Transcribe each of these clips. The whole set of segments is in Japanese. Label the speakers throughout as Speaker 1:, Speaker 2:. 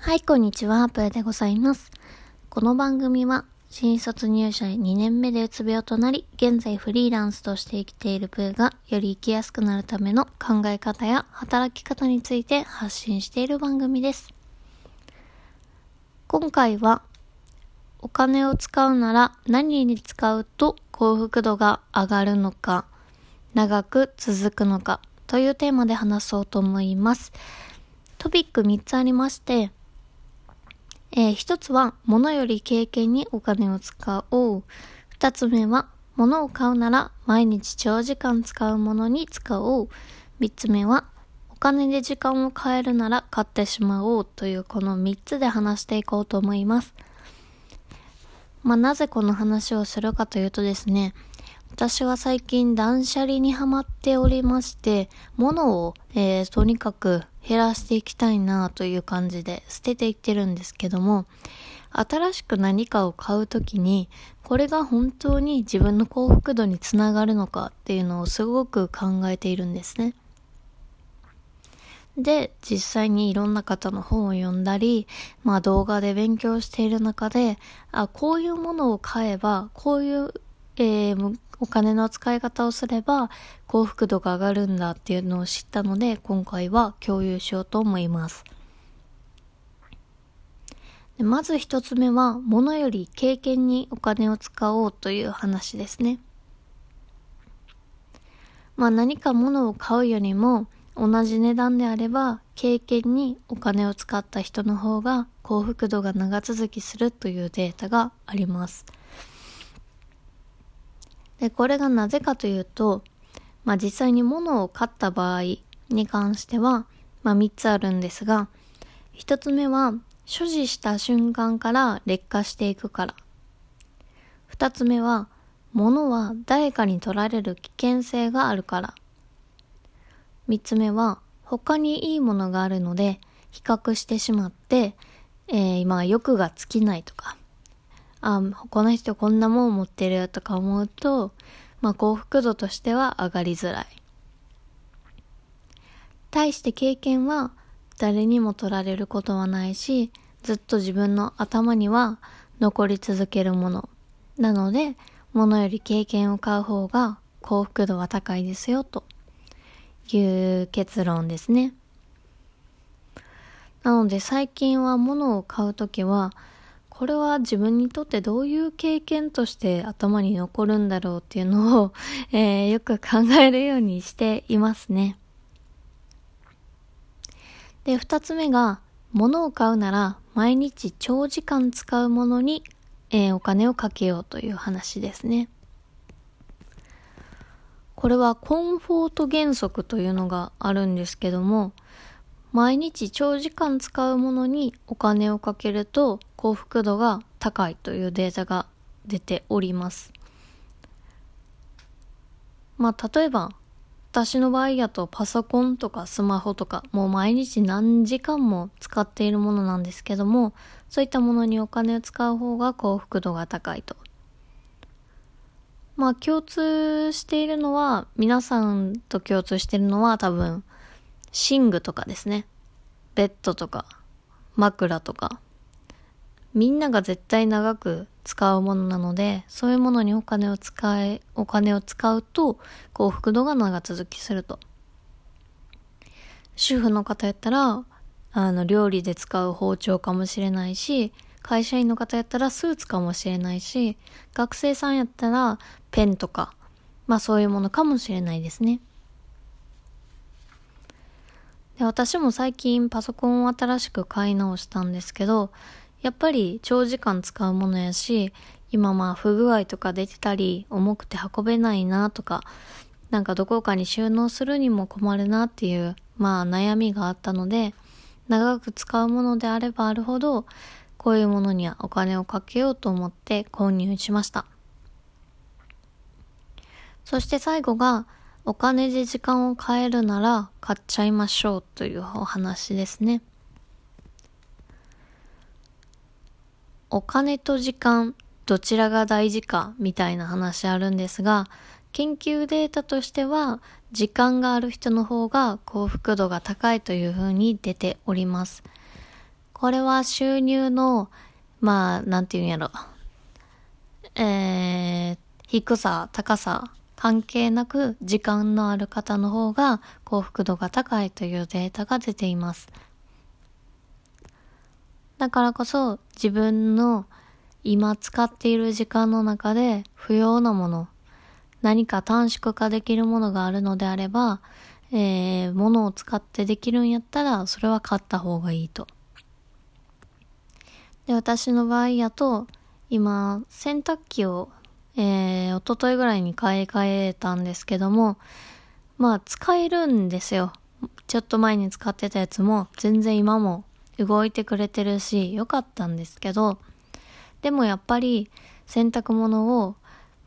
Speaker 1: はい、こんにちは、プーでございます。この番組は、新卒入社2年目でうつ病となり、現在フリーランスとして生きているプーが、より生きやすくなるための考え方や働き方について発信している番組です。今回は、お金を使うなら何に使うと幸福度が上がるのか、長く続くのかというテーマで話そうと思います。トピック3つありまして、一つは物より経験にお金を使おう。二つ目は物を買うなら毎日長時間使うものに使おう。三つ目はお金で時間を買えるなら買ってしまおうというこの三つで話していこうと思います。なぜこの話をするかというとですね、私は最近断捨離にハマっておりまして、物を、とにかく減らしていきたいなという感じで捨てていってるんですけども、新しく何かを買うときに、これが本当に自分の幸福度につながるのかっていうのをすごく考えているんですね。で、実際にいろんな方の本を読んだり、動画で勉強している中で、こういうものを買えば、こういう、お金の使い方をすれば幸福度が上がるんだっていうのを知ったので、今回は共有しようと思います。でまず一つ目は、物より経験にお金を使おうという話ですね。何か物を買うよりも同じ値段であれば経験にお金を使った人の方が幸福度が長続きするというデータがあります。で、これがなぜかというと、実際に物を買った場合に関しては、3つあるんですが、1つ目は所持した瞬間から劣化していくから。2つ目は物は誰かに取られる危険性があるから。3つ目は他にいいものがあるので比較してしまって、今欲が尽きないとか、この人こんなもん持ってるとか思うと、幸福度としては上がりづらい。対して経験は誰にも取られることはないし、ずっと自分の頭には残り続けるもの。なので、物より経験を買う方が幸福度は高いですよという結論ですね。なので最近は物を買うときは、これは自分にとってどういう経験として頭に残るんだろうっていうのを、よく考えるようにしていますね。で、二つ目が、物を買うなら毎日長時間使うものに、お金をかけようという話ですね。これはコンフォート原則というのがあるんですけども、毎日長時間使うものにお金をかけると幸福度が高いというデータが出ております。例えば私の場合だとパソコンとかスマホとかもう毎日何時間も使っているものなんですけども、そういったものにお金を使う方が幸福度が高いと。共通しているのは、皆さんと共通しているのは多分寝具とかですね。ベッドとか枕とか、みんなが絶対長く使うものなので、そういうものにお金を使うと幸福度が長続きすると。主婦の方やったら料理で使う包丁かもしれないし、会社員の方やったらスーツかもしれないし、学生さんやったらペンとか、そういうものかもしれないですね。で、私も最近パソコンを新しく買い直したんですけど、やっぱり長時間使うものやし、今不具合とか出てたり、重くて運べないなとか、どこかに収納するにも困るなっていう悩みがあったので、長く使うものであればあるほど、こういうものにはお金をかけようと思って購入しました。そして最後が、お金で時間を買えるなら買っちゃいましょうというお話ですね。お金と時間、どちらが大事かみたいな話あるんですが、研究データとしては時間がある人の方が幸福度が高いというふうに出ております。 これは収入の、なんていうんやろ。低さ、高さ、関係なく時間のある方の方が幸福度が高いというデータが出ています。だからこそ自分の今使っている時間の中で不要なもの、何か短縮化できるものがあるのであれば、物を使ってできるんやったらそれは買った方がいいと。で、私の場合やと今洗濯機を一昨日ぐらいに買い替えたんですけども、使えるんですよ。ちょっと前に使ってたやつも全然今も動いてくれてるし良かったんですけど、でもやっぱり洗濯物を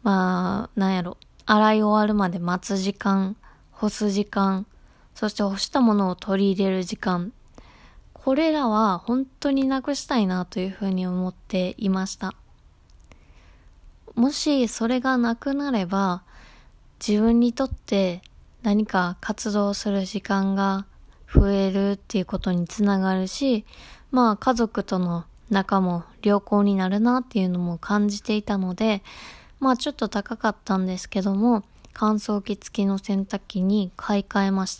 Speaker 1: 洗い終わるまで待つ時間、干す時間、そして干したものを取り入れる時間、これらは本当になくしたいなというふうに思っていました。もしそれがなくなれば、自分にとって何か活動する時間が増えるっていうことにつながるし、家族との仲も良好になるなっていうのも感じていたので、ちょっと高かったんですけども、乾燥機付きの洗濯機に買い替えました。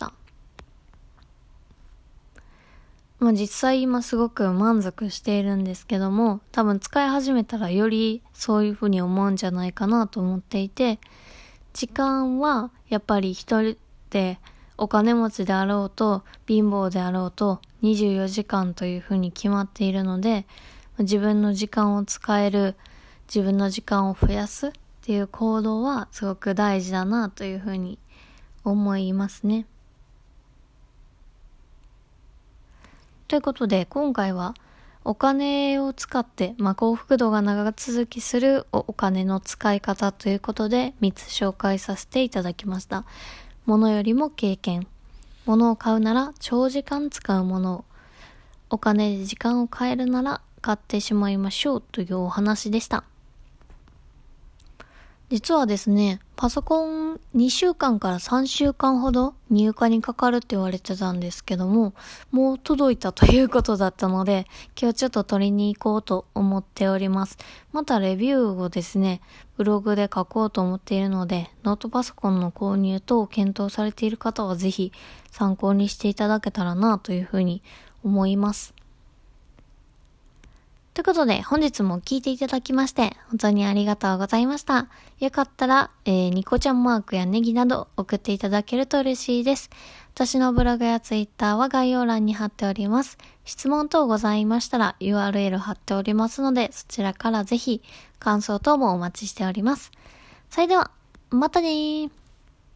Speaker 1: 実際今すごく満足しているんですけども、多分使い始めたらよりそういうふうに思うんじゃないかなと思っていて、時間はやっぱり一人でお金持ちであろうと貧乏であろうと24時間というふうに決まっているので、自分の時間を使える、自分の時間を増やすっていう行動はすごく大事だなというふうに思いますね。ということで今回はお金を使って幸福度が長続きするお金の使い方ということで3つ紹介させていただきました。物よりも経験、物を買うなら長時間使うものを、お金で時間を変えるなら買ってしまいましょうというお話でした。実はですね、パソコン2週間から3週間ほど入荷にかかるって言われてたんですけども、もう届いたということだったので、今日ちょっと取りに行こうと思っております。またレビューをですね、ブログで書こうと思っているので、ノートパソコンの購入等を検討されている方はぜひ参考にしていただけたらなというふうに思います。ということで、本日も聞いていただきまして、本当にありがとうございました。よかったら、ニコちゃんマークやネギなど送っていただけると嬉しいです。私のブログやツイッターは概要欄に貼っております。質問等ございましたら URL 貼っておりますので、そちらからぜひ感想等もお待ちしております。それでは、またねー。